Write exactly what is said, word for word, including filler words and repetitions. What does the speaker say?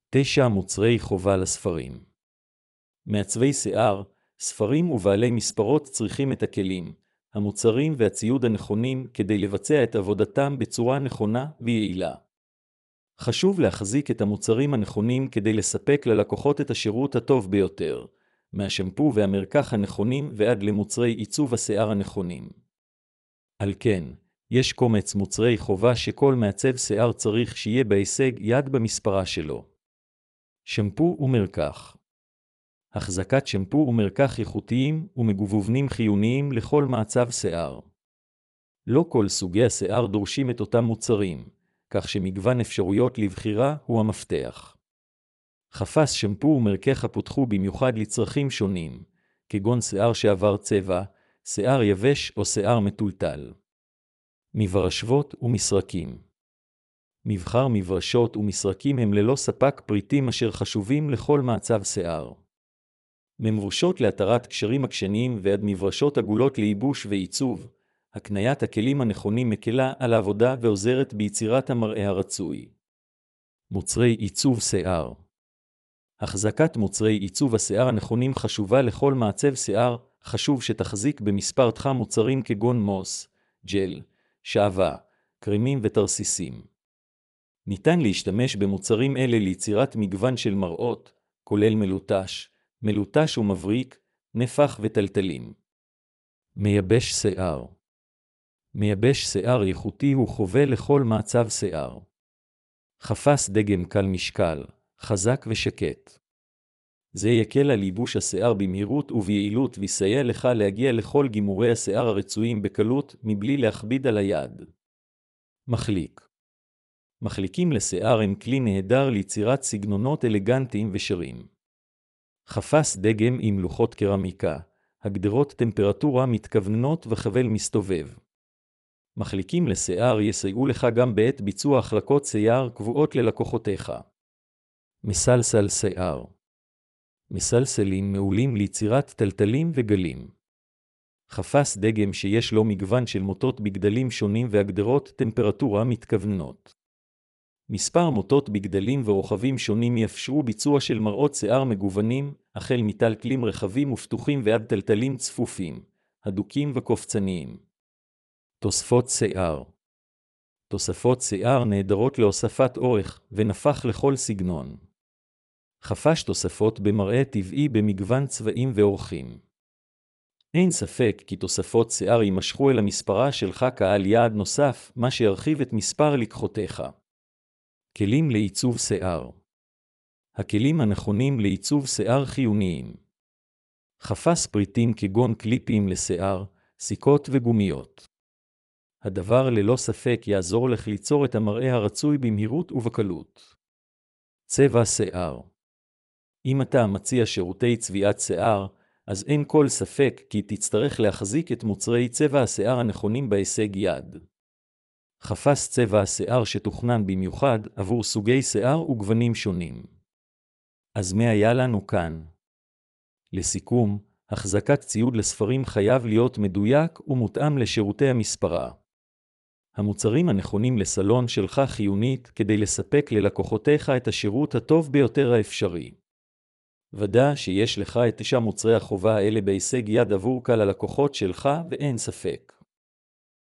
תשע מוצרי חובה לספרים. מעצבי שיער, ספרים ובעלי מספרות צריכים את הכלים, המוצרים והציוד הנכונים כדי לבצע את עבודתם בצורה נכונה ויעילה. חשוב להחזיק את המוצרים הנכונים כדי לספק ללקוחות את השירות הטוב ביותר, מהשמפו והמרקח הנכונים ועד למוצרי עיצוב השיער הנכונים. על כן, יש קומץ מוצרי חובה שכל מעצב שיער צריך שיהיה בהישג יד במספרה שלו. שמפו ומרקח. החזקת שמפו ומרקח איכותיים ומגוונים חיוניים לכל מעצב שיער. לא כל סוגי השיער דורשים את אותם מוצרים, כך שמגוון אפשרויות לבחירה הוא המפתח. חפש שמפו ומרקח פותחו במיוחד לצרכים שונים, כגון שיער שעבר צבע, שיער יבש או שיער מטולטל. מברשבות ומסרקים. מבחר מברשות ומסרקים הם ללא ספק פריטים אשר חשובים לכל מעצב שיער. ממברשות להתרת קשרים עקשניים ועד מברשות עגולות לייבוש ועיצוב, הקניית הכלים הנכונים מקלה על העבודה ועוזרת ביצירת המראה הרצוי. מוצרי עיצוב שיער. החזקת מוצרי עיצוב השיער הנכונים חשובה לכל מעצב שיער, חשוב שתחזיק במספר תחם מוצרים כגון מוס, ג'ל, שעווה, קרימים ותרסיסים. ניתן להשתמש במוצרים אלה ליצירת מגוון של מראות, כולל מלוטש, מלוטש ומבריק, נפח וטלטלים. מייבש שיער. מייבש שיער איכותי הוא חובה לכל מעצב שיער. חפש דגם קל משקל, חזק ושקט. זה יקל על ייבוש השיער במהירות וביעילות ויסייע לך להגיע לכל גימורי השיער הרצויים בקלות מבלי להכביד על היד. מחליק. מחליקים לשיער הם כלי נהדר ליצירת סגנונות אלגנטיים ושרים. חפש דגם עם לוחות קרמיקה, הגדרות טמפרטורה מתכווננות וחבל מסתובב. מחליקים לשיער יסייעו לך גם בעת ביצוע החלקות שיער קבועות ללקוחותיך. מסלסל שיער. מסלסלים מעולים ליצירת טלטלים וגלים. חפש דגם שיש לו מגוון של מוטות בגדלים שונים והגדרות טמפרטורה מתכווננות. מספר מוטות בגדלים ורוחבים שונים יאפשרו ביצוע של מראות שיער מגוונים, החל מטלטלים רחבים ופתוחים ועד טלטלים צפופים, הדוקים וקופצניים. תוספות שיער. תוספות שיער נהדרות להוספת אורך ונפח לכל סגנון. חפש תוספות במראה טבעי במגוון צבעים ואורכים. אין ספק כי תוספות שיער יימשכו אל המספרה שלך קהל יעד נוסף, מה שירחיב את מספר לקוחותיך. כלים לעיצוב שיער. הכלים הנכונים לעיצוב שיער חיוניים. חפש פריטים כגון קליפים לשיער, סיכות וגומיות. הדבר ללא ספק יעזור לך ליצור את המראה הרצוי במהירות ובקלות. צבע שיער. אם אתה מציע שירותי צביעת שיער, אז אין כל ספק כי תצטרך להחזיק את מוצרי צבע השיער הנכונים בהישג יד. חפש צבע השיער שתוכנן במיוחד עבור סוגי שיער וגוונים שונים. אז מה היה לנו כאן? לסיכום, החזקת ציוד לספרים חייב להיות מדויק ומותאם לשירותי המספרה. המוצרים הנכונים לסלון שלך חיונית כדי לספק ללקוחותיך את השירות הטוב ביותר האפשרי. ודא שיש לך את תשע מוצרי החובה האלה בהישג יד עבור קהל הלקוחות שלך ואין ספק.